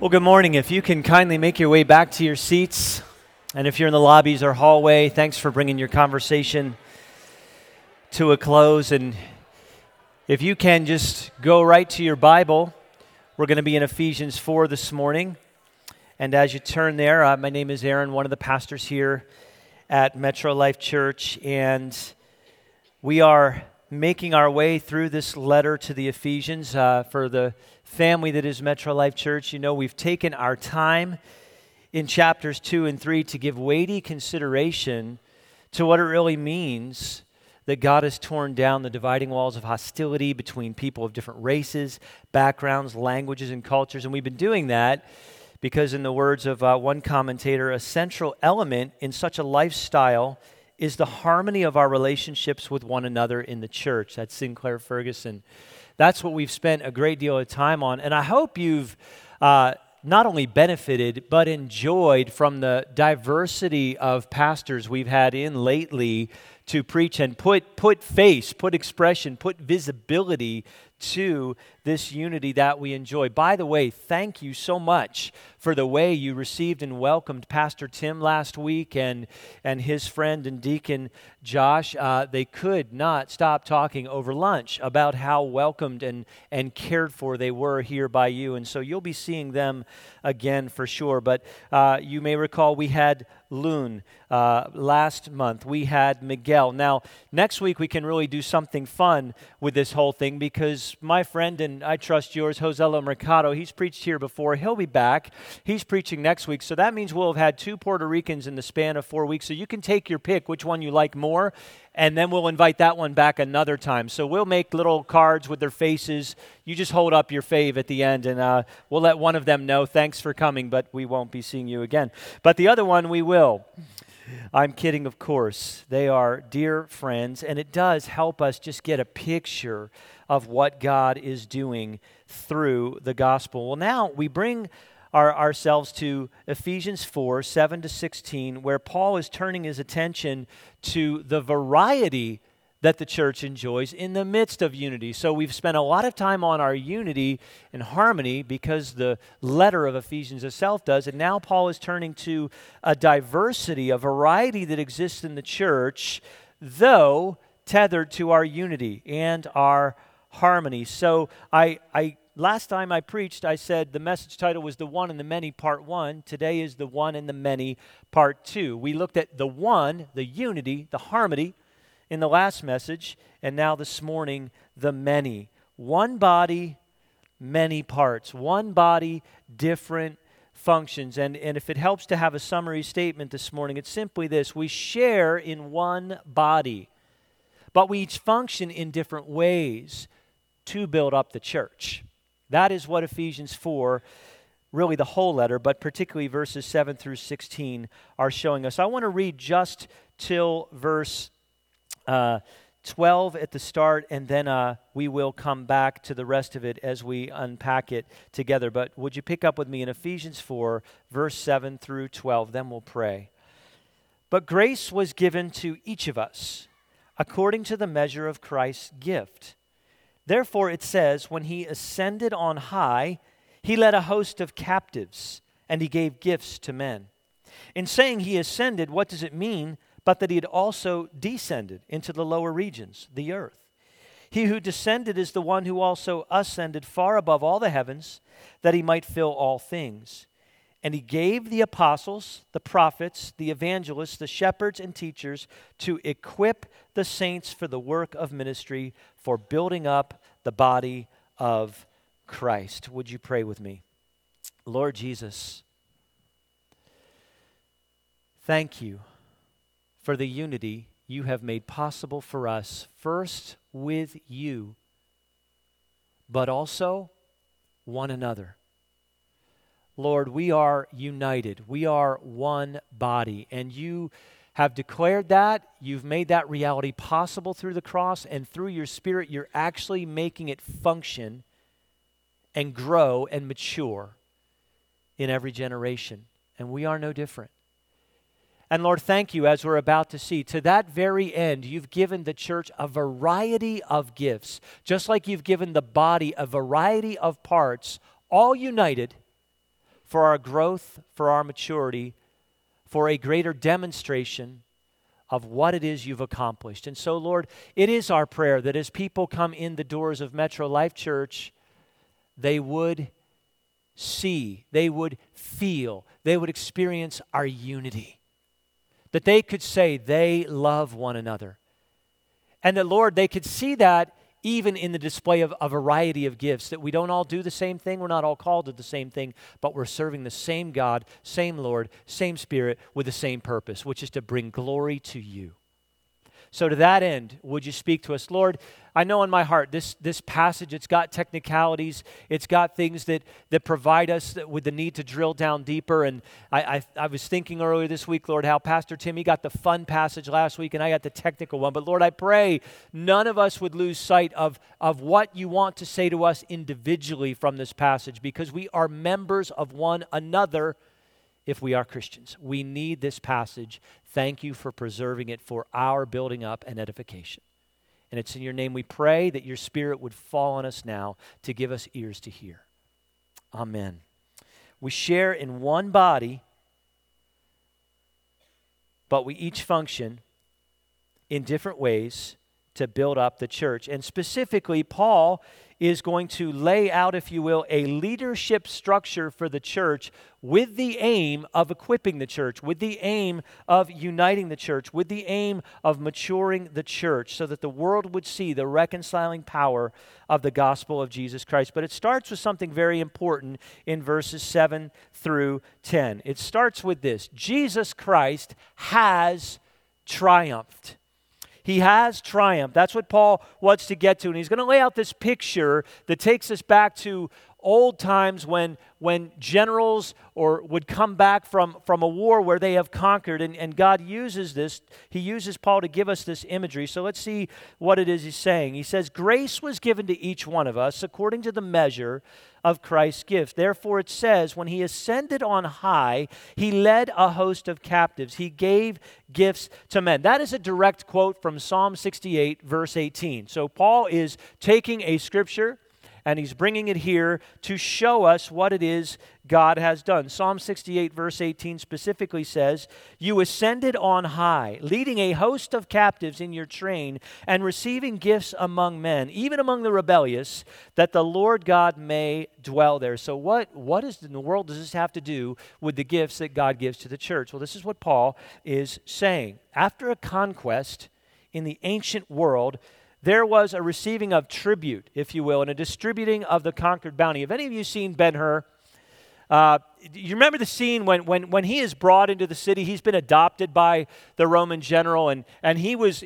Well, good morning. If you can kindly make your way back to your seats, and if you're in the lobbies or hallway, thanks for bringing your conversation to a close. And if you can just go right to your Bible, we're going to be in Ephesians 4 this morning. And as you turn there, my name is Aaron, one of the pastors here at Metro Life Church, and we are making our way through this letter to the Ephesians. For the family that is Metro Life Church, you know we've taken our time in chapters 2 and 3 to give weighty consideration to what it really means that God has torn down the dividing walls of hostility between people of different races, backgrounds, languages, and cultures. And we've been doing that because, in the words of one commentator, a central element in such a lifestyle is the harmony of our relationships with one another in the church. That's Sinclair Ferguson. That's what we've spent a great deal of time on. And I hope you've not only benefited, but enjoyed from the diversity of pastors we've had in lately to preach and put face, put expression, put visibility to this unity that we enjoy. By the way, thank you so much for the way you received and welcomed Pastor Tim last week and his friend and deacon Josh. They could not stop talking over lunch about how welcomed and cared for they were here by you. And so you'll be seeing them again for sure. But you may recall we had Loon last month. We had Miguel. Now, next week we can really do something fun with this whole thing because my friend, and I trust yours, Joselo Mercado, he's preached here before. He'll be back. He's preaching next week. So that means we'll have had 2 Puerto Ricans in the span of 4 weeks. So you can take your pick which one you like more, and then we'll invite that one back another time. So we'll make little cards with their faces. You just hold up your fave at the end, and we'll let one of them know, thanks for coming, but we won't be seeing you again. But the other one we will. I'm kidding, of course. They are dear friends, and it does help us just get a picture of what God is doing through the gospel. Well, now we bring ourselves to Ephesians 4, 7 to 16, where Paul is turning his attention to the variety that the church enjoys in the midst of unity. So we've spent a lot of time on our unity and harmony because the letter of Ephesians itself does, and now Paul is turning to a diversity, a variety that exists in the church, though tethered to our unity and our harmony. So last time I preached, I said the message title was The One and the Many, Part 1. Today is The One and the Many, Part 2. We looked at the one, the unity, the harmony, in the last message, and now this morning, the many. One body, many parts. One body, different functions. And if it helps to have a summary statement this morning, it's simply this: we share in one body, but we each function in different ways to build up the church. That is what Ephesians 4, really the whole letter, but particularly verses 7 through 16 are showing us. I want to read just till verse 12 at the start, and then we will come back to the rest of it as we unpack it together. But would you pick up with me in Ephesians 4, verse 7 through 12? Then we'll pray. But grace was given to each of us according to the measure of Christ's gift. Therefore it says, when he ascended on high, he led a host of captives, and he gave gifts to men. In saying he ascended, what does it mean but that he had also descended into the lower regions, the earth? He who descended is the one who also ascended far above all the heavens, that he might fill all things. And he gave the apostles, the prophets, the evangelists, the shepherds, and teachers to equip the saints for the work of ministry, for building up the body of Christ. Would you pray with me? Lord Jesus, thank you for the unity you have made possible for us, first with you, but also one another. Lord, we are united. We are one body, and you have declared that. You've made that reality possible through the cross, and through your Spirit, you're actually making it function and grow and mature in every generation, and we are no different. And Lord, thank you, as we're about to see, to that very end, you've given the church a variety of gifts, just like you've given the body a variety of parts, all united for our growth, for our maturity, for a greater demonstration of what it is you've accomplished. And so, Lord, it is our prayer that as people come in the doors of Metro Life Church, they would see, they would feel, they would experience our unity. That they could say they love one another. And that, Lord, they could see that even in the display of a variety of gifts, that we don't all do the same thing, we're not all called to the same thing, but we're serving the same God, same Lord, same Spirit, with the same purpose, which is to bring glory to you. So to that end, would you speak to us? Lord, I know in my heart this passage, it's got technicalities, it's got things that provide us with the need to drill down deeper. And I was thinking earlier this week, Lord, how Pastor Timmy got the fun passage last week and I got the technical one. But Lord, I pray none of us would lose sight of what you want to say to us individually from this passage, because we are members of one another. If we are Christians, we need this passage. Thank you for preserving it for our building up and edification. And it's in your name we pray that your Spirit would fall on us now to give us ears to hear. Amen. We share in one body, but we each function in different ways to build up the church. And specifically, Paul is going to lay out, if you will, a leadership structure for the church with the aim of equipping the church, with the aim of uniting the church, with the aim of maturing the church so that the world would see the reconciling power of the gospel of Jesus Christ. But it starts with something very important in verses 7 through 10. It starts with this: Jesus Christ has triumphed. He has triumphed. That's what Paul wants to get to. And he's going to lay out this picture that takes us back to old times when generals would come back from a war where they have conquered. And God uses this. He uses Paul to give us this imagery. So let's see what it is he's saying. He says, grace was given to each one of us according to the measure of Christ's gift. Therefore it says, when he ascended on high, he led a host of captives. He gave gifts to men. That is a direct quote from Psalm 68, verse 18. So Paul is taking a scripture and he's bringing it here to show us what it is God has done. Psalm 68, verse 18 specifically says, you ascended on high, leading a host of captives in your train and receiving gifts among men, even among the rebellious, that the Lord God may dwell there. So what in the world does this have to do with the gifts that God gives to the church? Well, this is what Paul is saying. After a conquest in the ancient world, there was a receiving of tribute, if you will, and a distributing of the conquered bounty. Have any of you seen Ben-Hur? You remember the scene when he is brought into the city? He's been adopted by the Roman general, and he was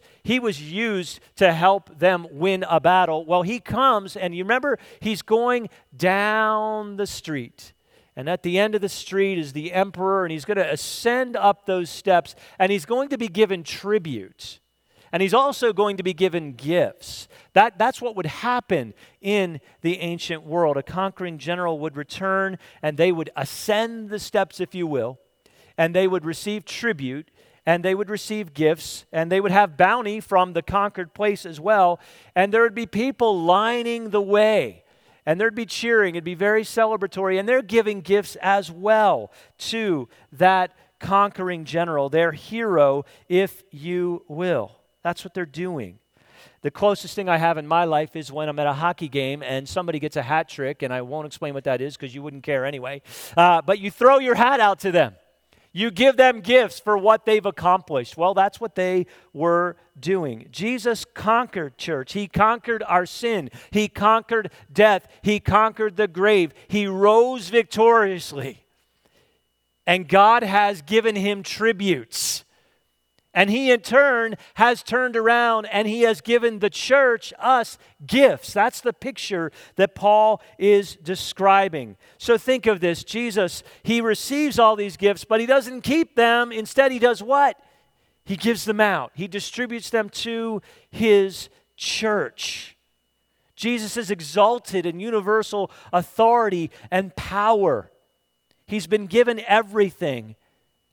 used to help them win a battle. Well, he comes, and you remember he's going down the street. And at the end of the street is the emperor, and he's going to ascend up those steps, and he's going to be given tribute. And he's also going to be given gifts. That's what would happen in the ancient world. A conquering general would return, and they would ascend the steps, if you will, and they would receive tribute, and they would receive gifts, and they would have bounty from the conquered place as well, and there would be people lining the way, and there'd be cheering. It'd be very celebratory, and they're giving gifts as well to that conquering general, their hero, if you will. That's what they're doing. The closest thing I have in my life is when I'm at a hockey game and somebody gets a hat trick, and I won't explain what that is because you wouldn't care anyway. But you throw your hat out to them. You give them gifts for what they've accomplished. Well, that's what they were doing. Jesus conquered, church. He conquered our sin. He conquered death. He conquered the grave. He rose victoriously. And God has given him tributes. And he in turn has turned around and he has given the church, us, gifts. That's the picture that Paul is describing. So think of this. Jesus, he receives all these gifts, but he doesn't keep them. Instead, he does what? He gives them out. He distributes them to his church. Jesus is exalted in universal authority and power. He's been given everything.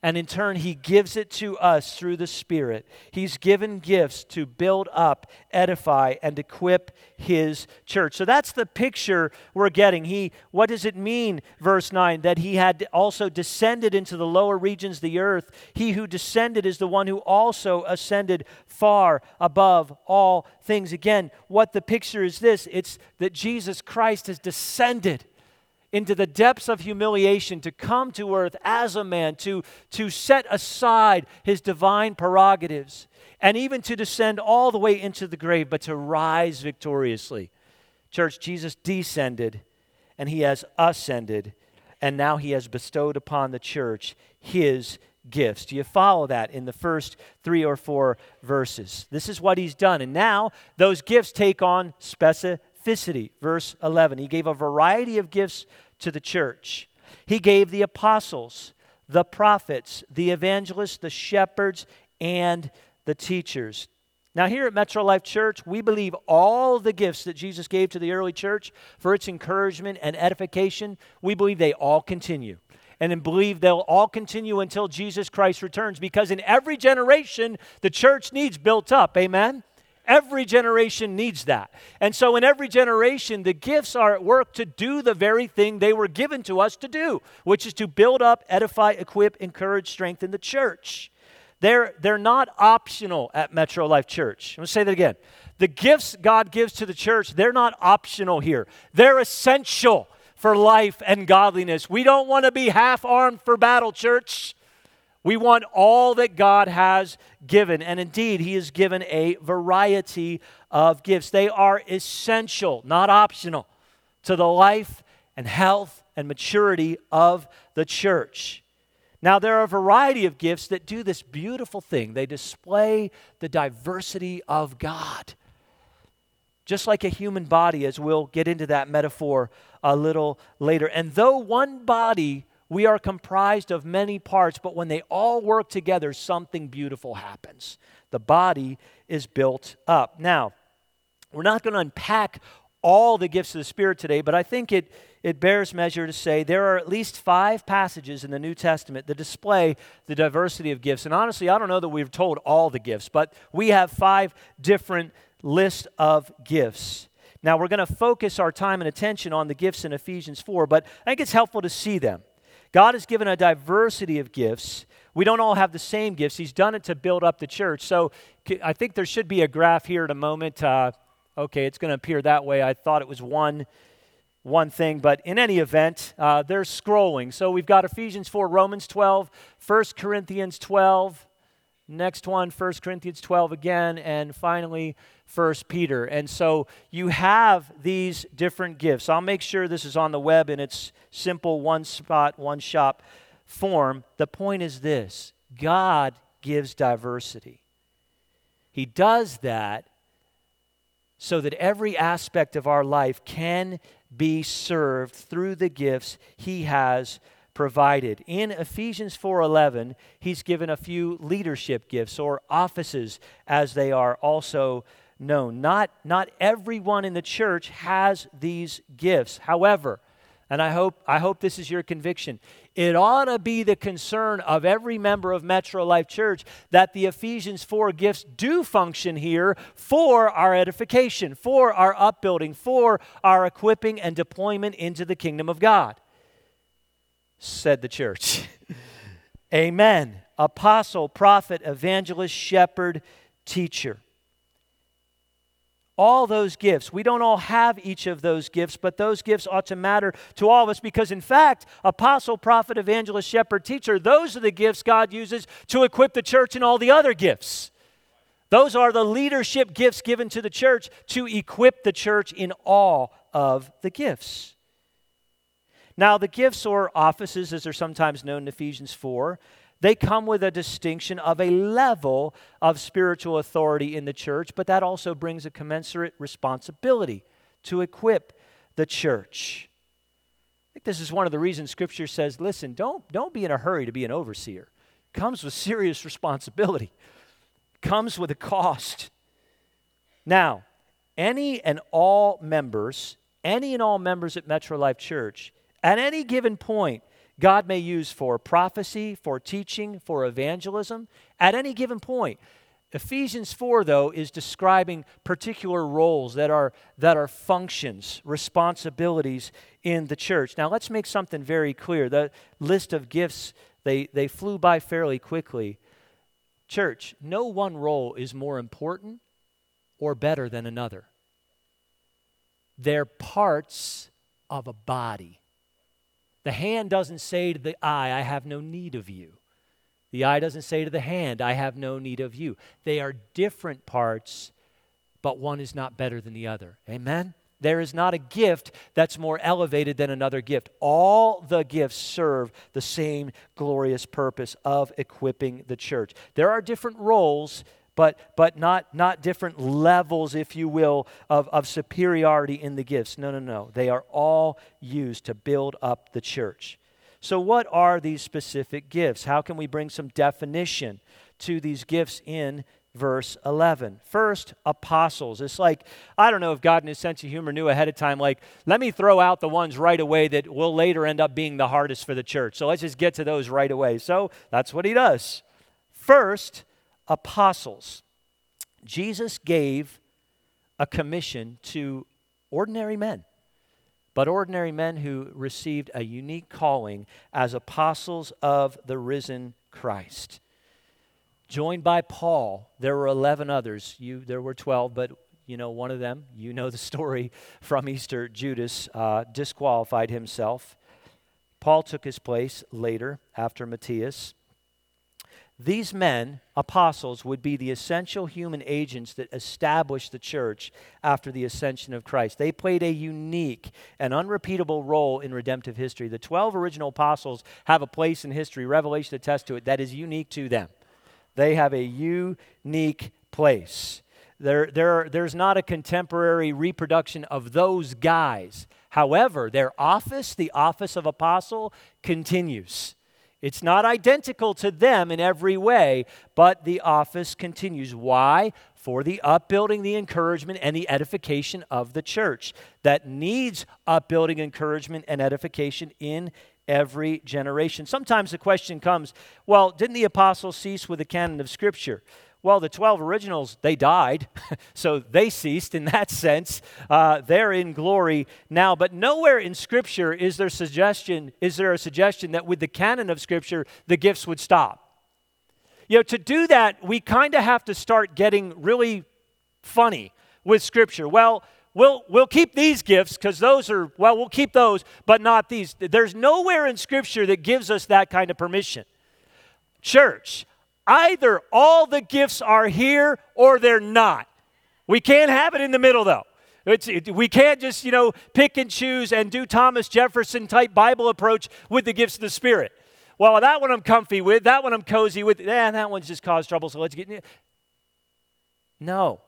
And in turn, He gives it to us through the Spirit. He's given gifts to build up, edify, and equip His church. So that's the picture we're getting. What does it mean, verse 9? That He had also descended into the lower regions of the earth. He who descended is the one who also ascended far above all things. Again, what the picture is this: it's that Jesus Christ has descended into the depths of humiliation to come to earth as a man, to set aside His divine prerogatives, and even to descend all the way into the grave, but to rise victoriously. Church, Jesus descended, and He has ascended, and now He has bestowed upon the church His gifts. Do you follow that in the first 3 or 4 verses? This is what He's done, and now those gifts take on specificity. Verse 11, He gave a variety of gifts to the church. He gave the apostles, the prophets, the evangelists, the shepherds, and the teachers. Now here at Metro Life Church, we believe all the gifts that Jesus gave to the early church for its encouragement and edification, we believe they all continue. And then believe they'll all continue until Jesus Christ returns, because in every generation, the church needs built up. Amen? Every generation needs that. And so in every generation, the gifts are at work to do the very thing they were given to us to do, which is to build up, edify, equip, encourage, strengthen the church. They're not optional at Metro Life Church. I'm going to say that again. The gifts God gives to the church, they're not optional here. They're essential for life and godliness. We don't want to be half-armed for battle, church. We want all that God has given. And indeed, He has given a variety of gifts. They are essential, not optional, to the life and health and maturity of the church. Now, there are a variety of gifts that do this beautiful thing. They display the diversity of God. Just like a human body, as we'll get into that metaphor a little later. And though one body, we are comprised of many parts, but when they all work together, something beautiful happens. The body is built up. Now, we're not going to unpack all the gifts of the Spirit today, but I think it bears measure to say there are at least 5 passages in the New Testament that display the diversity of gifts. And honestly, I don't know that we've told all the gifts, but we have 5 different lists of gifts. Now, we're going to focus our time and attention on the gifts in Ephesians 4, but I think it's helpful to see them. God has given a diversity of gifts. We don't all have the same gifts. He's done it to build up the church. So I think there should be a graph here in a moment. Okay, it's going to appear that way. I thought it was one thing, but in any event, they're scrolling. So we've got Ephesians 4, Romans 12, 1 Corinthians 12, next one, 1 Corinthians 12 again, and finally 1 Peter. And so you have these different gifts. I'll make sure this is on the web in its simple one spot, one shop form. The point is this: God gives diversity. He does that so that every aspect of our life can be served through the gifts He has provided. In Ephesians 4:11, He's given a few leadership gifts, or offices as they are also known. Not everyone in the church has these gifts. However, and I hope this is your conviction, it ought to be the concern of every member of Metro Life Church that the Ephesians 4 gifts do function here for our edification, for our upbuilding, for our equipping and deployment into the kingdom of God. Said the church. Amen. Apostle, prophet, evangelist, shepherd, teacher. All those gifts. We don't all have each of those gifts, but those gifts ought to matter to all of us because, in fact, apostle, prophet, evangelist, shepherd, teacher, those are the gifts God uses to equip the church in all the other gifts. Those are the leadership gifts given to the church to equip the church in all of the gifts. Now, the gifts or offices, as they're sometimes known in Ephesians 4, they come with a distinction of a level of spiritual authority in the church, but that also brings a commensurate responsibility to equip the church. I think this is one of the reasons Scripture says, listen, don't be in a hurry to be an overseer. It comes with serious responsibility. It comes with a cost. Now, any and all members at Metro Life Church, at any given point, God may use for prophecy, for teaching, for evangelism at any given point. Ephesians 4, though, is describing particular roles that are functions, responsibilities in the church. Now, let's make something very clear. The list of gifts, they flew by fairly quickly. Church, no one role is more important or better than another. They're parts of a body. The hand doesn't say to the eye, I have no need of you. The eye doesn't say to the hand, I have no need of you. They are different parts, but one is not better than the other. Amen? There is not a gift that's more elevated than another gift. All the gifts serve the same glorious purpose of equipping the church. There are different roles, but not different levels, if you will, of superiority in the gifts. No. They are all used to build up the church. So what are these specific gifts? How can we bring some definition to these gifts in verse 11? First, apostles. It's like, I don't know if God in his sense of humor knew ahead of time, like, let me throw out the ones right away that will later end up being the hardest for the church. So let's just get to those right away. So that's what he does. First, apostles. Jesus gave a commission to ordinary men, but ordinary men who received a unique calling as apostles of the risen Christ. Joined by Paul, there were 11 others. There were 12, but one of them, you know the story from Easter, Judas disqualified himself. Paul took his place later after Matthias. These men, apostles, would be the essential human agents that established the church after the ascension of Christ. They played a unique and unrepeatable role in redemptive history. The 12 original apostles have a place in history, Revelation attests to it, that is unique to them. They have a unique place. There's not a contemporary reproduction of those guys. However, their office, the office of apostle, continues. It's not identical to them in every way, but the office continues. Why? For the upbuilding, the encouragement, and the edification of the church that needs upbuilding, encouragement, and edification in every generation. Sometimes the question comes, well, didn't the apostles cease with the canon of Scripture? Well, the 12 originals, they died, so they ceased in that sense. They're in glory now, but nowhere in Scripture is there a suggestion that with the canon of Scripture, the gifts would stop. To do that, we kind of have to start getting really funny with Scripture. Well, we'll keep these gifts because we'll keep those, but not these. There's nowhere in Scripture that gives us that kind of permission. Church, either all the gifts are here or they're not. We can't have it in the middle, though. We can't just, pick and choose and do Thomas Jefferson type Bible approach with the gifts of the Spirit. Well, that one I'm comfy with, that one I'm cozy with, that one's just caused trouble, so let's get in it. No.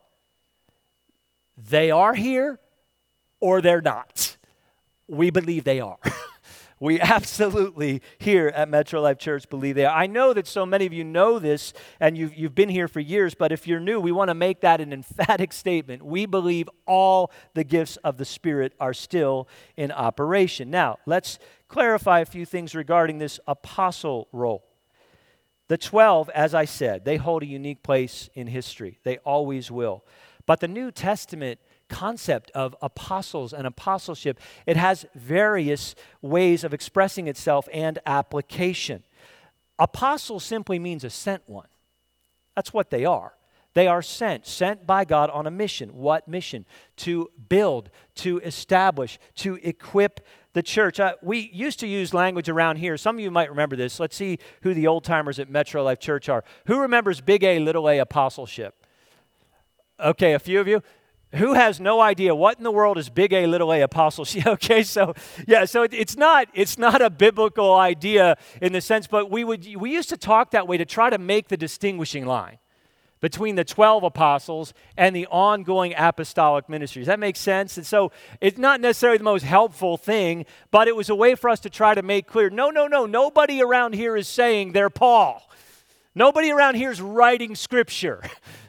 They are here or they're not. We believe they are. We absolutely here at Metro Life Church believe they are. I know that so many of you know this and you've been here for years, but if you're new, we want to make that an emphatic statement. We believe all the gifts of the Spirit are still in operation. Now, let's clarify a few things regarding this apostle role. The 12, as I said, they hold a unique place in history. They always will. But the New Testament concept of apostles and apostleship, it has various ways of expressing itself and application. Apostle simply means a sent one. That's what they are. They are sent by God on a mission. What mission? To build, to establish, to equip the church. We used to use language around here. Some of you might remember this. Let's see who the old timers at Metro Life Church are. Who remembers big A, little a apostleship? Okay, a few of you. Who has no idea what in the world is big A, little a apostleship? Okay, so it's not a biblical idea in the sense, but we used to talk that way to try to make the distinguishing line between the 12 apostles and the ongoing apostolic ministries. That makes sense? And so it's not necessarily the most helpful thing, but it was a way for us to try to make clear, no, nobody around here is saying they're Paul. Nobody around here is writing Scripture.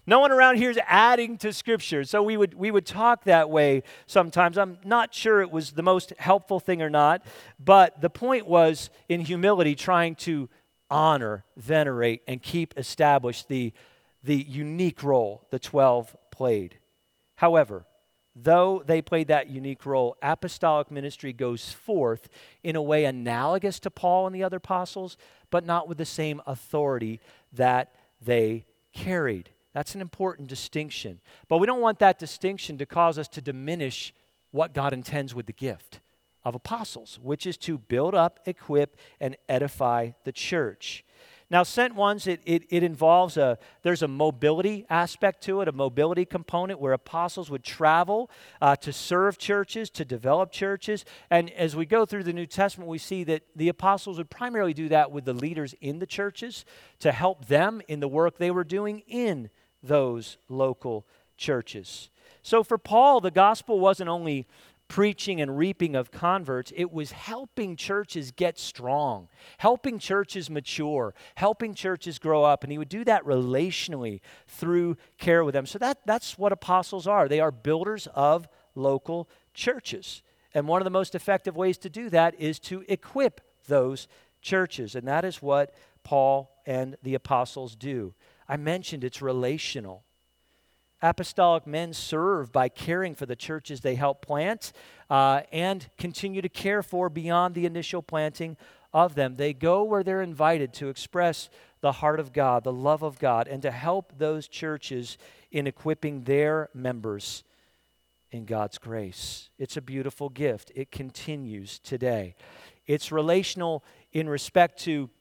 No one around here is adding to Scripture. So we would talk that way sometimes. I'm not sure it was the most helpful thing or not, but the point was, in humility, trying to honor, venerate, and keep established the unique role the 12 played. However, though they played that unique role, apostolic ministry goes forth in a way analogous to Paul and the other apostles, but not with the same authority that they carried. That's an important distinction. But we don't want that distinction to cause us to diminish what God intends with the gift of apostles, which is to build up, equip, and edify the church. Now, sent ones, it involves there's a mobility aspect to it, a mobility component where apostles would travel to serve churches, to develop churches. And as we go through the New Testament, we see that the apostles would primarily do that with the leaders in the churches to help them in the work they were doing in those local churches. So for Paul, the gospel wasn't only preaching and reaping of converts, it was helping churches get strong, helping churches mature, helping churches grow up, and he would do that relationally through care with them. So that's what apostles are. They are builders of local churches. And one of the most effective ways to do that is to equip those churches, and that is what Paul and the apostles do. I mentioned it's relational. Apostolic men serve by caring for the churches they help plant and continue to care for beyond the initial planting of them. They go where they're invited to express the heart of God, the love of God, and to help those churches in equipping their members in God's grace. It's a beautiful gift. It continues today. It's relational in respect to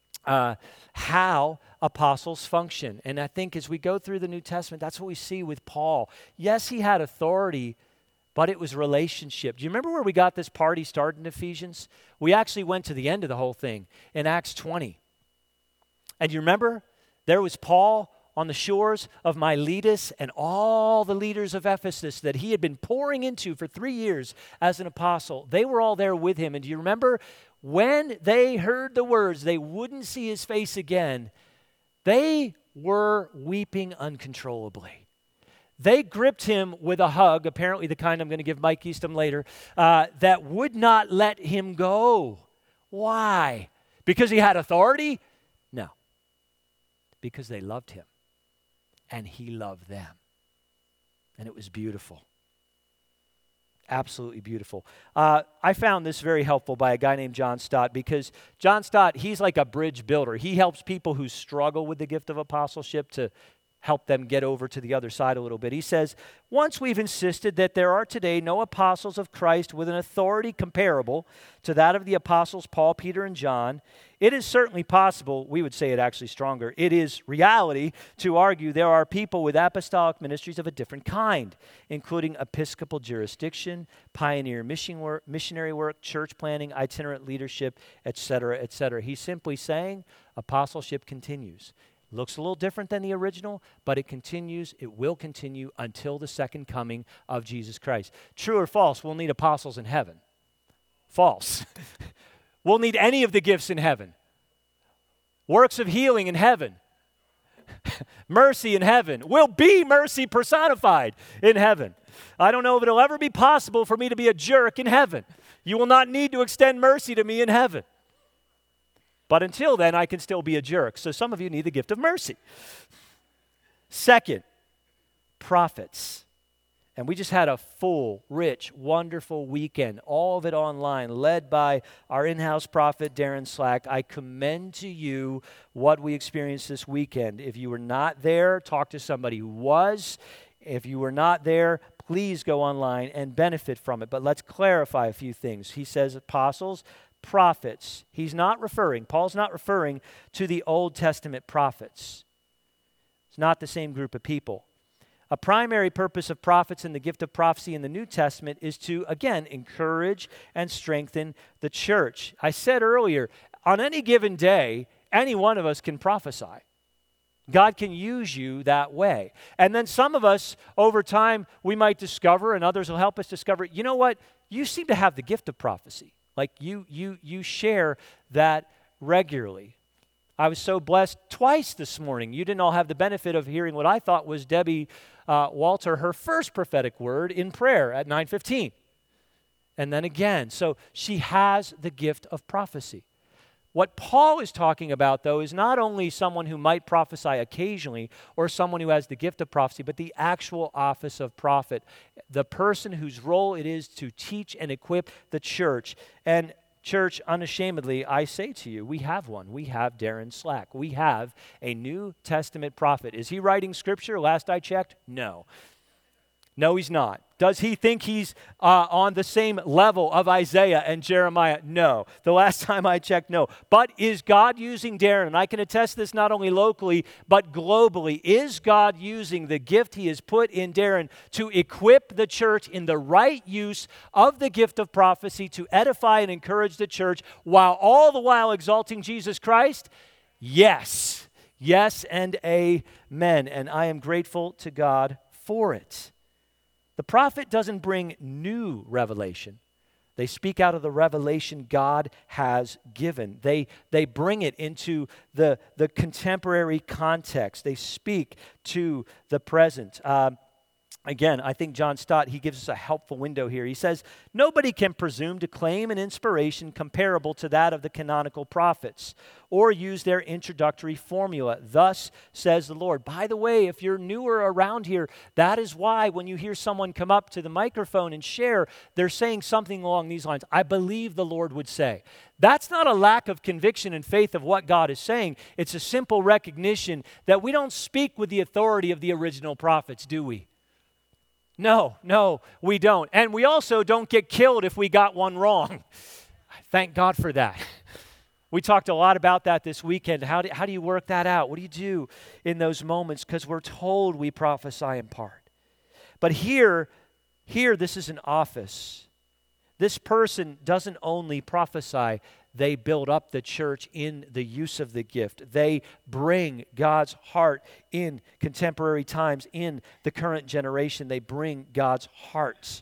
how apostles function. And I think as we go through the New Testament, that's what we see with Paul. Yes, he had authority, but it was relationship. Do you remember where we got this party started in Ephesians? We actually went to the end of the whole thing in Acts 20. And you remember? There was Paul on the shores of Miletus and all the leaders of Ephesus that he had been pouring into for 3 years as an apostle. They were all there with him. And do you remember? When they heard the words, they wouldn't see his face again, they were weeping uncontrollably. They gripped him with a hug, apparently the kind I'm going to give Mike Eastham later, that would not let him go. Why? Because he had authority? No. Because they loved him, and he loved them. And it was beautiful. Absolutely beautiful. I found this very helpful by a guy named John Stott, because John Stott, he's like a bridge builder. He helps people who struggle with the gift of apostleship to help them get over to the other side a little bit. He says, once we've insisted that there are today no apostles of Christ with an authority comparable to that of the apostles Paul, Peter, and John, it is certainly possible, we would say it actually stronger, it is reality to argue there are people with apostolic ministries of a different kind, including episcopal jurisdiction, pioneer missionary work, church planning, itinerant leadership, etc., etc. He's simply saying apostleship continues. Looks a little different than the original, but it continues, it will continue until the second coming of Jesus Christ. True or false, we'll need apostles in heaven. False. We'll need any of the gifts in heaven. Works of healing in heaven. Mercy in heaven. Will be mercy personified in heaven. I don't know if it'll ever be possible for me to be a jerk in heaven. You will not need to extend mercy to me in heaven. But until then, I can still be a jerk. So some of you need the gift of mercy. Second, prophets. And we just had a full, rich, wonderful weekend, all of it online, led by our in-house prophet, Darren Slack. I commend to you what we experienced this weekend. If you were not there, talk to somebody who was. If you were not there, please go online and benefit from it. But let's clarify a few things. He says apostles, prophets. Paul's not referring to the Old Testament prophets. It's not the same group of people. A primary purpose of prophets and the gift of prophecy in the New Testament is to, again, encourage and strengthen the church. I said earlier, on any given day, any one of us can prophesy. God can use you that way. And then some of us, over time, we might discover, and others will help us discover, you know what? You seem to have the gift of prophecy. Like you share that regularly. I was so blessed twice this morning. You didn't all have the benefit of hearing what I thought was Debbie Walter, her first prophetic word in prayer at 9:15. And then again. So she has the gift of prophecy. What Paul is talking about, though, is not only someone who might prophesy occasionally or someone who has the gift of prophecy, but the actual office of prophet, the person whose role it is to teach and equip the church. And church, unashamedly, I say to you, we have one. We have Darren Slack. We have a New Testament prophet. Is he writing scripture? Last I checked, no. No, he's not. Does he think he's on the same level of Isaiah and Jeremiah? No. The last time I checked, no. But is God using Darren? And I can attest this not only locally, but globally. Is God using the gift he has put in Darren to equip the church in the right use of the gift of prophecy to edify and encourage the church while all the while exalting Jesus Christ? Yes. Yes and amen. And I am grateful to God for it. The prophet doesn't bring new revelation. They speak out of the revelation God has given. They bring it into the contemporary context. They speak to the present. Again, I think John Stott, he gives us a helpful window here. He says, nobody can presume to claim an inspiration comparable to that of the canonical prophets or use their introductory formula. Thus says the Lord. By the way, if you're newer around here, that is why when you hear someone come up to the microphone and share, they're saying something along these lines. I believe the Lord would say. That's not a lack of conviction and faith of what God is saying. It's a simple recognition that we don't speak with the authority of the original prophets, do we? No, we don't. And we also don't get killed if we got one wrong. Thank God for that. We talked a lot about that this weekend. How do you work that out? What do you do in those moments? Because we're told we prophesy in part. But here, this is an office. This person doesn't only prophesy, they build up the church in the use of the gift. They bring God's heart in contemporary times, in the current generation. They bring God's heart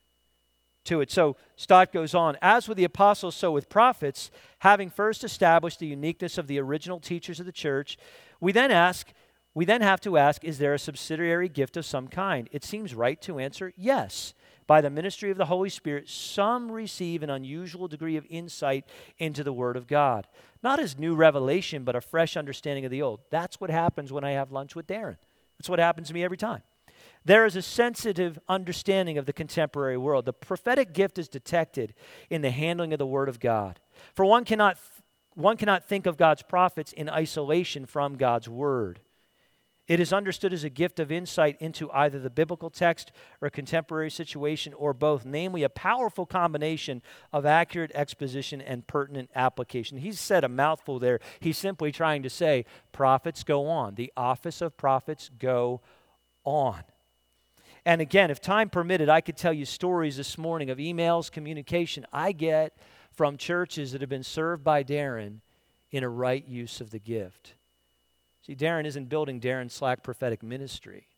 to it. So Stott goes on, as with the apostles, so with prophets, having first established the uniqueness of the original teachers of the church, we then have to ask, is there a subsidiary gift of some kind? It seems right to answer yes. By the ministry of the Holy Spirit, some receive an unusual degree of insight into the Word of God. Not as new revelation, but a fresh understanding of the old. That's what happens when I have lunch with Darren. That's what happens to me every time. There is a sensitive understanding of the contemporary world. The prophetic gift is detected in the handling of the Word of God. For one cannot think of God's prophets in isolation from God's Word. It is understood as a gift of insight into either the biblical text or a contemporary situation or both, namely a powerful combination of accurate exposition and pertinent application. He's said a mouthful there. He's simply trying to say, prophets go on. The office of prophets go on. And again, if time permitted, I could tell you stories this morning of emails, communication I get from churches that have been served by Darren in a right use of the gift. See, Darren isn't building Darren Slack prophetic ministry.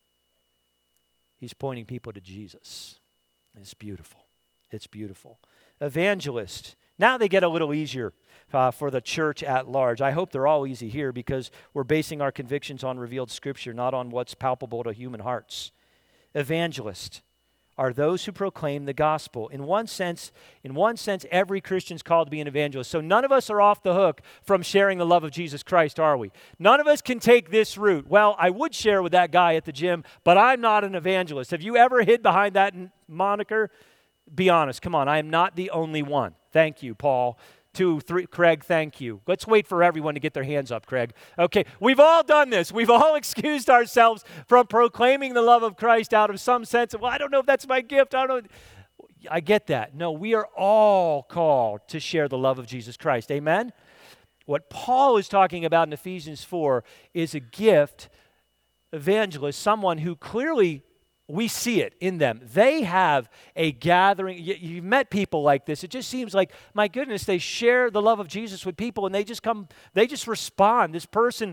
He's pointing people to Jesus. It's beautiful. It's beautiful. Evangelist. Now they get a little easier for the church at large. I hope they're all easy here because we're basing our convictions on revealed Scripture, not on what's palpable to human hearts. Evangelist are those who proclaim the gospel. In one sense, every Christian's called to be an evangelist. So none of us are off the hook from sharing the love of Jesus Christ, are we? None of us can take this route. Well, I would share with that guy at the gym, but I'm not an evangelist. Have you ever hid behind that moniker? Be honest. Come on, I am not the only one. Thank you, Paul. 2, 3, Craig, thank you. Let's wait for everyone to get their hands up, Craig. Okay, we've all done this. We've all excused ourselves from proclaiming the love of Christ out of some sense of, well, I don't know if that's my gift. I don't know. I get that. No, we are all called to share the love of Jesus Christ. Amen? What Paul is talking about in Ephesians 4 is a gift, evangelist, someone who clearly we see it in them. They have a gathering. You've met people like this. It just seems like, my goodness, they share the love of Jesus with people and they just respond. This person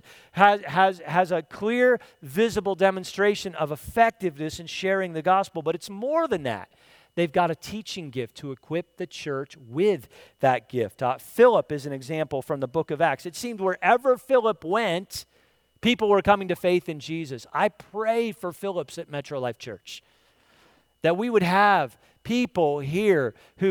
has a clear, visible demonstration of effectiveness in sharing the gospel, but it's more than that. They've got a teaching gift to equip the church with that gift. Philip is an example from the book of Acts. It seemed wherever Philip went, people were coming to faith in Jesus. I pray for Philips at Metro Life Church, that we would have people here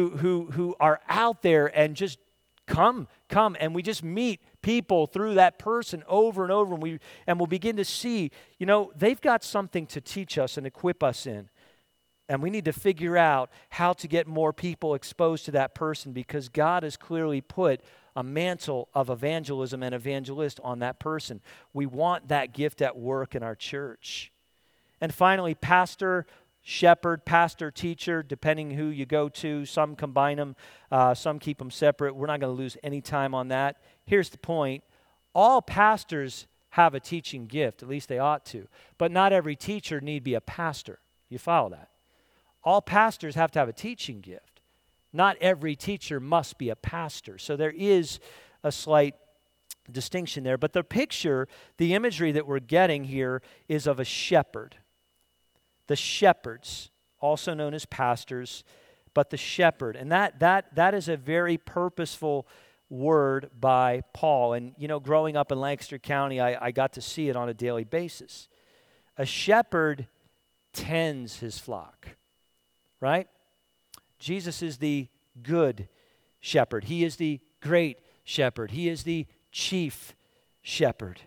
who are out there and just come, and we just meet people through that person over and over, and we'll begin to see, they've got something to teach us and equip us in. And we need to figure out how to get more people exposed to that person, because God has clearly put a mantle of evangelism and evangelist on that person. We want that gift at work in our church. And finally, pastor, shepherd, pastor, teacher, depending who you go to. Some combine them, some keep them separate. We're not going to lose any time on that. Here's the point. All pastors have a teaching gift, at least they ought to. But not every teacher need be a pastor. You follow that? All pastors have to have a teaching gift. Not every teacher must be a pastor. So there is a slight distinction there. But the picture, the imagery that we're getting here is of a shepherd. The shepherds, also known as pastors, but the shepherd. And that is a very purposeful word by Paul. And, growing up in Lancaster County, I got to see it on a daily basis. A shepherd tends his flock. Right? Jesus is the good shepherd. He is the great shepherd. He is the chief shepherd.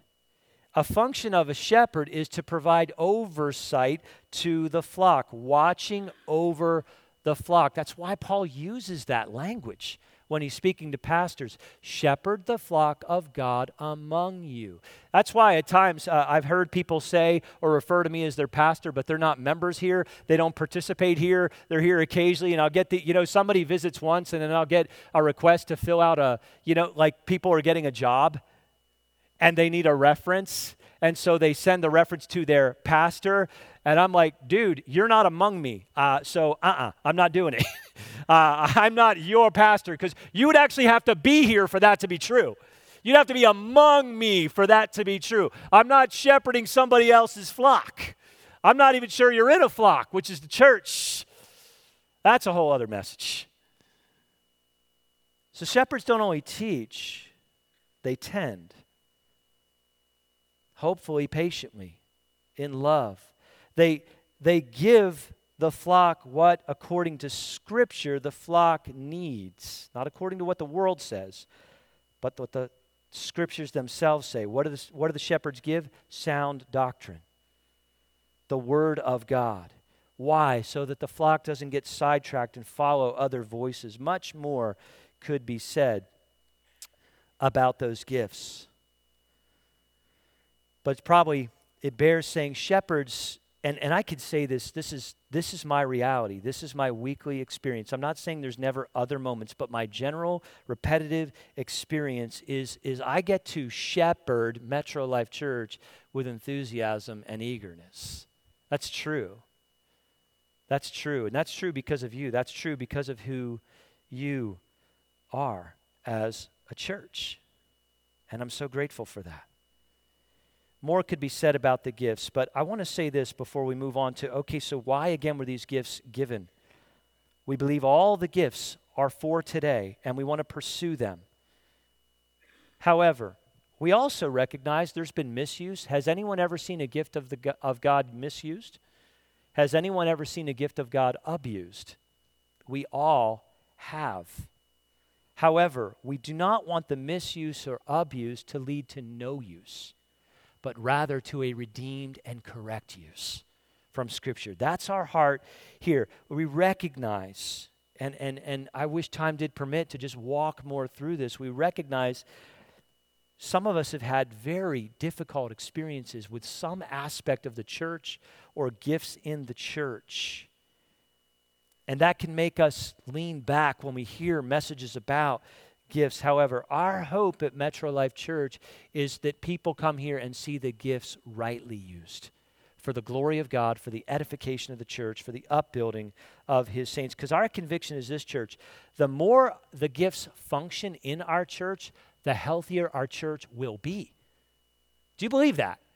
A function of a shepherd is to provide oversight to the flock, watching over the flock. That's why Paul uses that language when he's speaking to pastors. Shepherd the flock of God among you. That's why at times I've heard people say or refer to me as their pastor, but they're not members here. They don't participate here. They're here occasionally, and I'll get somebody visits once, and then I'll get a request to fill out like people are getting a job, and they need a reference, and so they send the reference to their pastor, and I'm like, dude, you're not among me, so I'm not doing it. I'm not your pastor, because you would actually have to be here for that to be true. You'd have to be among me for that to be true. I'm not shepherding somebody else's flock. I'm not even sure you're in a flock, which is the church. That's a whole other message. So shepherds don't only teach, they tend. Hopefully patiently, in love. They give the flock what, according to Scripture, the flock needs. Not according to what the world says, but what the Scriptures themselves say. What do the shepherds give? Sound doctrine. The Word of God. Why? So that the flock doesn't get sidetracked and follow other voices. Much more could be said about those gifts. But it bears saying shepherds, and I could say this is my reality. This is my weekly experience. I'm not saying there's never other moments, but my general repetitive experience is I get to shepherd Metro Life Church with enthusiasm and eagerness. That's true. That's true. And that's true because of you. That's true because of who you are as a church. And I'm so grateful for that. More could be said about the gifts, but I want to say this before we move on to, okay, so why again were these gifts given? We believe all the gifts are for today, and we want to pursue them. However, we also recognize there's been misuse. Has anyone ever seen a gift of God misused? Has anyone ever seen a gift of God abused? We all have. However, we do not want the misuse or abuse to lead to no use, but rather to a redeemed and correct use from Scripture. That's our heart here. We recognize, and I wish time did permit to just walk more through this, we recognize some of us have had very difficult experiences with some aspect of the church or gifts in the church. And that can make us lean back when we hear messages about gifts. However, our hope at Metro Life Church is that people come here and see the gifts rightly used for the glory of God, for the edification of the church, for the upbuilding of His saints. Because our conviction is this, church, the more the gifts function in our church, the healthier our church will be. Do you believe that?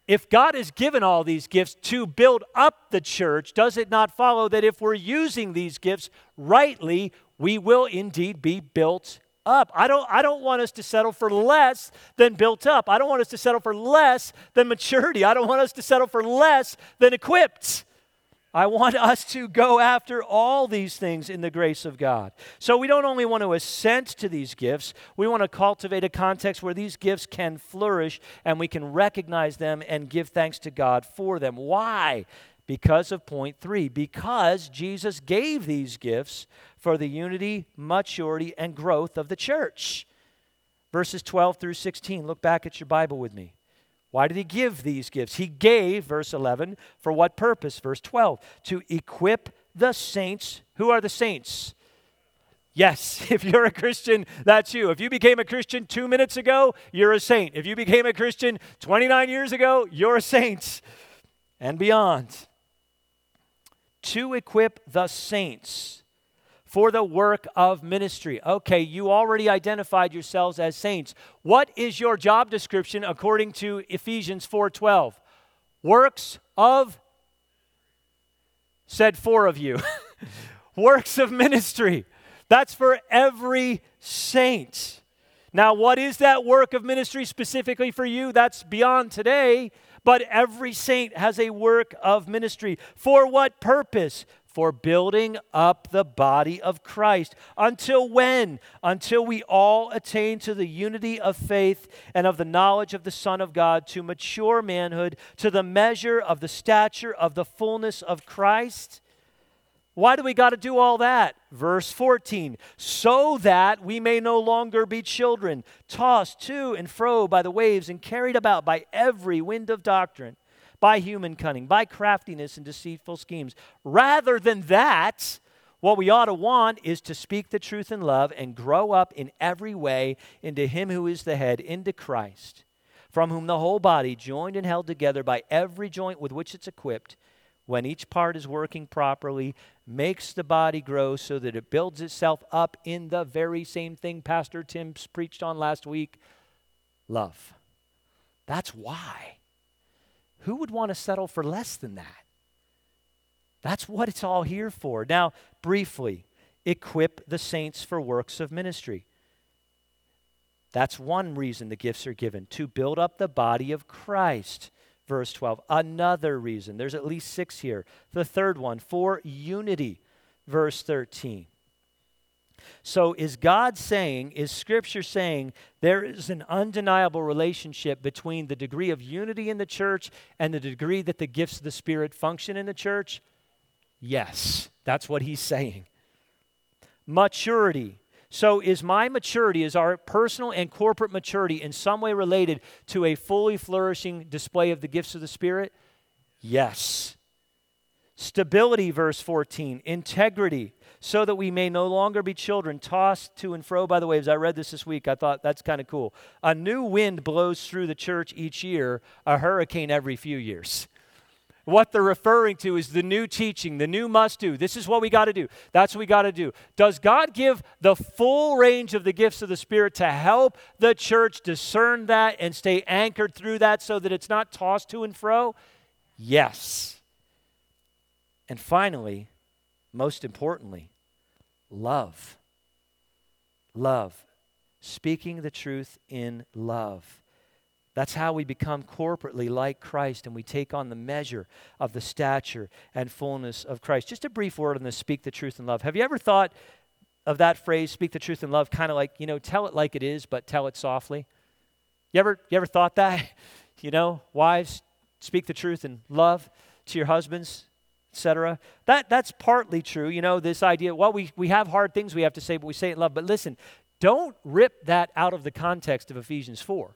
if God has given all these gifts to build up the church, does it not follow that if we're using these gifts rightly, we will indeed be built up? I don't want us to settle for less than built up. I don't want us to settle for less than maturity. I don't want us to settle for less than equipped. I want us to go after all these things in the grace of God. So we don't only want to assent to these gifts, we want to cultivate a context where these gifts can flourish and we can recognize them and give thanks to God for them. Why? Because of point 3. Because Jesus gave these gifts for the unity, maturity, and growth of the church. Verses 12 through 16. Look back at your Bible with me. Why did he give these gifts? He gave, verse 11, for what purpose? Verse 12, to equip the saints. Who are the saints? Yes, if you're a Christian, that's you. If you became a Christian 2 minutes ago, you're a saint. If you became a Christian 29 years ago, you're a saint. And beyond. To equip the saints for the work of ministry. Okay, you already identified yourselves as saints. What is your job description according to Ephesians 4:12? Works of, said 4 of you. Works of ministry. That's for every saint. Now, what is that work of ministry specifically for you? That's beyond today, but every saint has a work of ministry. For what purpose? For building up the body of Christ. Until when? Until we all attain to the unity of faith and of the knowledge of the Son of God, to mature manhood, to the measure of the stature of the fullness of Christ. Why do we got to do all that? Verse 14, so that we may no longer be children, tossed to and fro by the waves and carried about by every wind of doctrine, by human cunning, by craftiness and deceitful schemes. Rather than that, what we ought to want is to speak the truth in love and grow up in every way into Him who is the head, into Christ, from whom the whole body, joined and held together by every joint with which it's equipped, when each part is working properly, makes the body grow so that it builds itself up in the very same thing Pastor Tim preached on last week, love. That's why. Who would want to settle for less than that? That's what it's all here for. Now, briefly, equip the saints for works of ministry. That's one reason the gifts are given, to build up the body of Christ. Verse 12. Another reason, there's at least 6 here. The third one, for unity. Verse 13. So is God saying, is Scripture saying, there is an undeniable relationship between the degree of unity in the church and the degree that the gifts of the Spirit function in the church? Yes, that's what he's saying. Maturity. So is my maturity, is our personal and corporate maturity in some way related to a fully flourishing display of the gifts of the Spirit? Yes. Stability, verse 14. Integrity, so that we may no longer be children, tossed to and fro by the waves. I read this week. I thought that's kind of cool. A new wind blows through the church each year, a hurricane every few years. What they're referring to is the new teaching, the new must do. This is what we got to do. That's what we got to do. Does God give the full range of the gifts of the Spirit to help the church discern that and stay anchored through that so that it's not tossed to and fro? Yes. And finally, most importantly, love. Love. Speaking the truth in love. That's how we become corporately like Christ and we take on the measure of the stature and fullness of Christ. Just a brief word on this, speak the truth in love. Have you ever thought of that phrase, speak the truth in love, kind of like, tell it like it is, but tell it softly? You ever thought that? Wives, speak the truth in love to your husbands, etc. That's partly true, this idea, we have hard things we have to say, but we say it in love. But listen, don't rip that out of the context of Ephesians 4.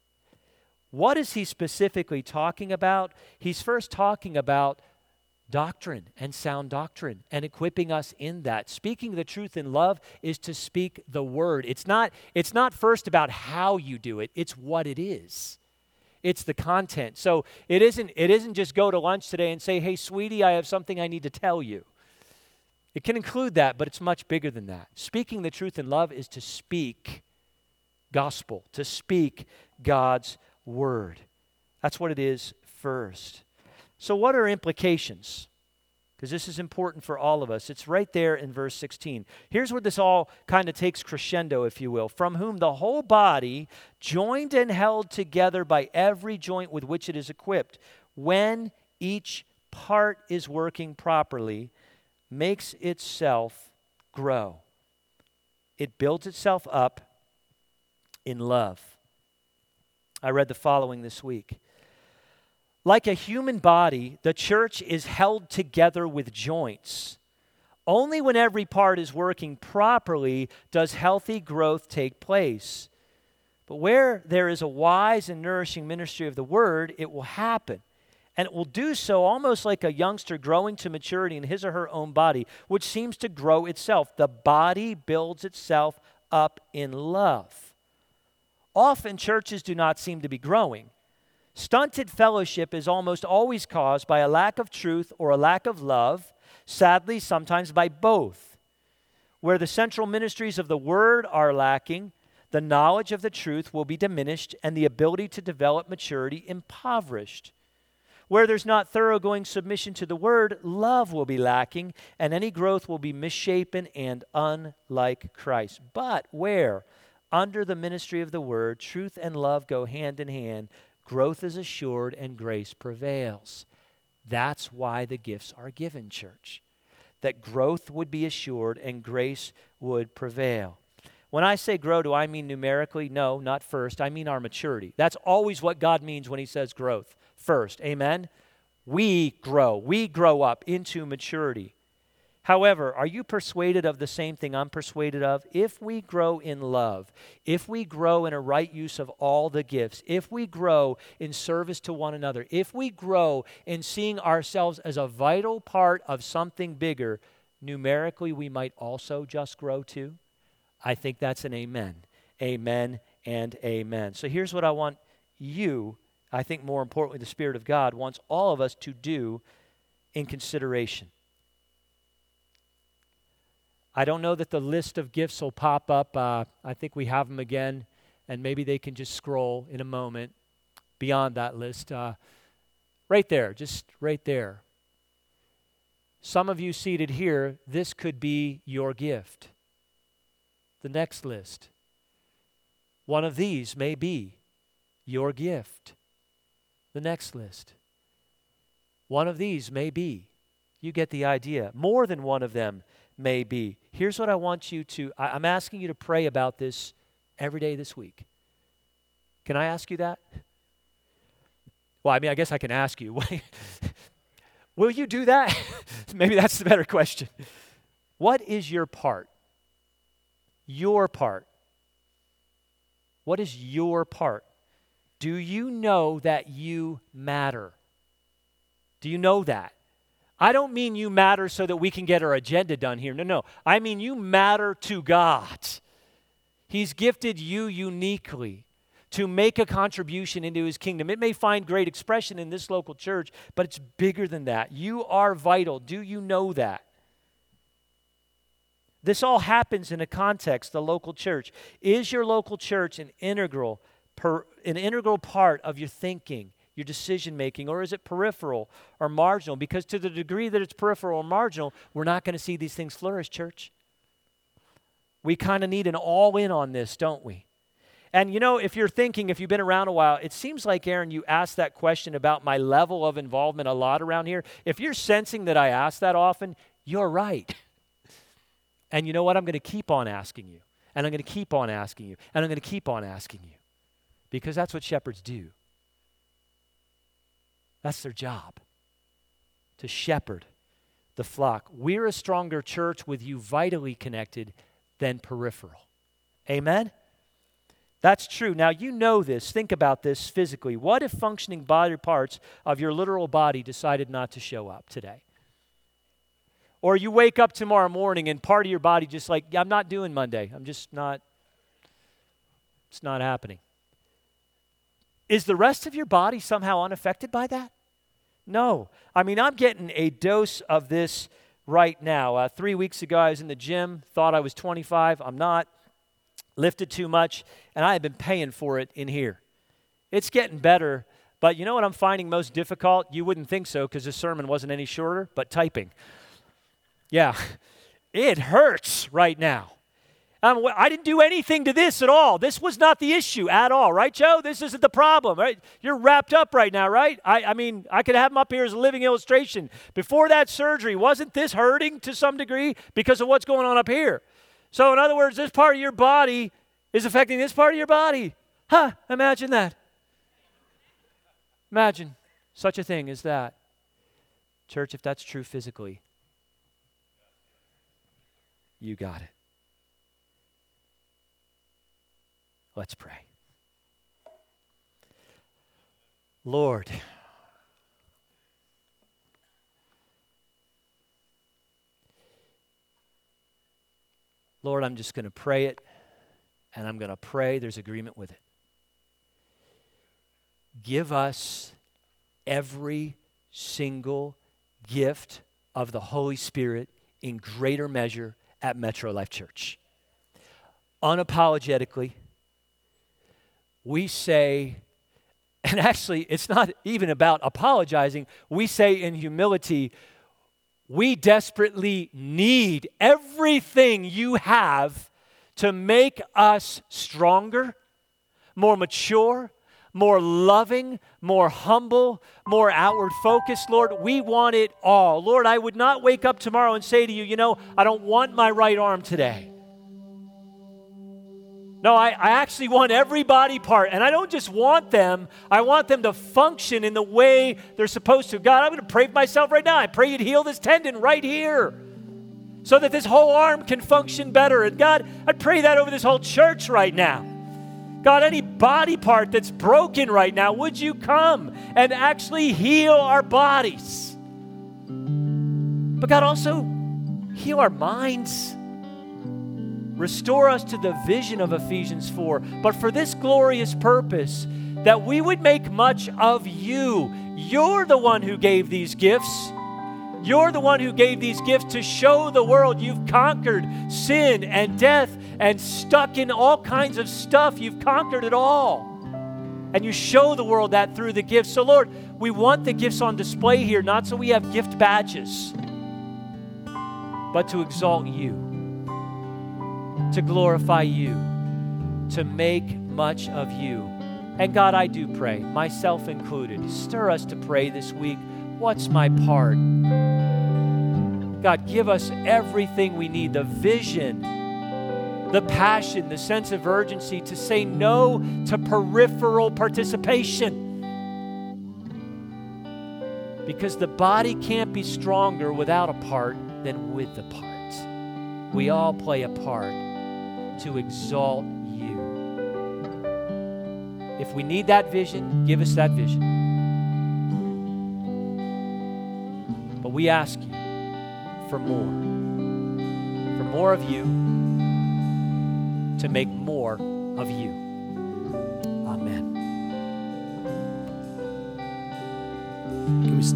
What is he specifically talking about? He's first talking about doctrine and sound doctrine and equipping us in that. Speaking the truth in love is to speak the word. It's not first about how you do it, it's what it is. It's the content. So it isn't just go to lunch today and say, "Hey, sweetie, I have something I need to tell you." It can include that, but it's much bigger than that. Speaking the truth in love is to speak gospel, to speak God's word. That's what it is first. So what are implications? Because this is important for all of us. It's right there in verse 16. Here's where this all kind of takes crescendo, if you will. From whom the whole body, joined and held together by every joint with which it is equipped, when each part is working properly, makes itself grow. It builds itself up in love. I read the following this week. Like a human body, the church is held together with joints. Only when every part is working properly does healthy growth take place. But where there is a wise and nourishing ministry of the word, it will happen. And it will do so almost like a youngster growing to maturity in his or her own body, which seems to grow itself. The body builds itself up in love. Often churches do not seem to be growing. Stunted fellowship is almost always caused by a lack of truth or a lack of love, sadly, sometimes by both. Where the central ministries of the word are lacking, the knowledge of the truth will be diminished and the ability to develop maturity impoverished. Where there's not thoroughgoing submission to the word, love will be lacking and any growth will be misshapen and unlike Christ. But where, under the ministry of the word, truth and love go hand in hand, growth is assured and grace prevails. That's why the gifts are given, church. That growth would be assured and grace would prevail. When I say grow, do I mean numerically? No, not first. I mean our maturity. That's always what God means when he says growth. First, amen? We grow up into maturity. However, are you persuaded of the same thing I'm persuaded of? If we grow in love, if we grow in a right use of all the gifts, if we grow in service to one another, if we grow in seeing ourselves as a vital part of something bigger, numerically we might also just grow too. I think that's an amen. Amen and amen. So here's what I want you, I think more importantly the Spirit of God, wants all of us to do in consideration. I don't know that the list of gifts will pop up. I think we have them again, and maybe they can just scroll in a moment beyond that list. Right there, just right there. Some of you seated here, this could be your gift. The next list. One of these may be your gift. The next list. One of these may be. You get the idea. More than one of them may be. Here's what I want you to, I'm asking you to pray about this every day this week. Can I ask you that? Well, I mean, I guess I can ask you. Will you do that? Maybe that's the better question. What is your part? Your part. What is your part? Do you know that you matter? Do you know that? I don't mean you matter so that we can get our agenda done here. No. I mean you matter to God. He's gifted you uniquely to make a contribution into his kingdom. It may find great expression in this local church, but it's bigger than that. You are vital. Do you know that? This all happens in a context, the local church. Is your local church an integral part of your thinking, your decision-making, or is it peripheral or marginal? Because to the degree that it's peripheral or marginal, we're not going to see these things flourish, church. We kind of need an all-in on this, don't we? And you know, if you've been around a while, it seems like, Aaron, you asked that question about my level of involvement a lot around here. If you're sensing that I ask that often, you're right. And you know what? I'm going to keep on asking you. And I'm going to keep on asking you. And I'm going to keep on asking you. Because that's what shepherds do. That's their job, to shepherd the flock. We're a stronger church with you vitally connected than peripheral. Amen? That's true. Now, you know this. Think about this physically. What if functioning body parts of your literal body decided not to show up today? Or you wake up tomorrow morning and part of your body just like, I'm not doing Monday. It's not happening. Is the rest of your body somehow unaffected by that? No. I mean, I'm getting a dose of this right now. 3 weeks ago, I was in the gym, thought I was 25. I'm not. Lifted too much, and I have been paying for it in here. It's getting better But you know what I'm finding most difficult? You wouldn't think so because this sermon wasn't any shorter, but typing. Yeah, it hurts right now. I didn't do anything to this at all. This was not the issue at all, right, Joe? This isn't the problem, right? You're wrapped up right now, right? I mean, I could have him up here as a living illustration. Before that surgery, wasn't this hurting to some degree because of what's going on up here? So in other words, this part of your body is affecting this part of your body. Imagine that. Imagine such a thing as that. Church, if that's true physically, you got it. Let's pray. Lord, I'm just going to pray it, and I'm going to pray there's agreement with it. Give us every single gift of the Holy Spirit in greater measure at Metro Life Church. Unapologetically, we say, and actually it's not even about apologizing, we say in humility, we desperately need everything you have to make us stronger, more mature, more loving, more humble, more outward focused. Lord, we want it all. Lord, I would not wake up tomorrow and say to you, I don't want my right arm today. No, I actually want every body part, and I don't just want them, I want them to function in the way they're supposed to. God, I'm going to pray for myself right now. I pray you'd heal this tendon right here so that this whole arm can function better. And God, I pray that over this whole church right now. God, any body part that's broken right now, would you come and actually heal our bodies? But God, also heal our minds. Restore us to the vision of Ephesians 4, but for this glorious purpose, that we would make much of you. You're the one who gave these gifts. You're the one who gave these gifts to show the world you've conquered sin and death and stuck in all kinds of stuff. You've conquered it all. And you show the world that through the gifts. So Lord, we want the gifts on display here, not so we have gift badges, but to exalt you, to glorify you, to make much of you. And God, I do pray, myself included, stir us to pray this week. What's my part? God, give us everything we need, the vision, the passion, the sense of urgency to say no to peripheral participation. Because the body can't be stronger without a part than with the part. We all play a part to exalt you. If we need that vision, give us that vision. But we ask you for more of you, to make more of you.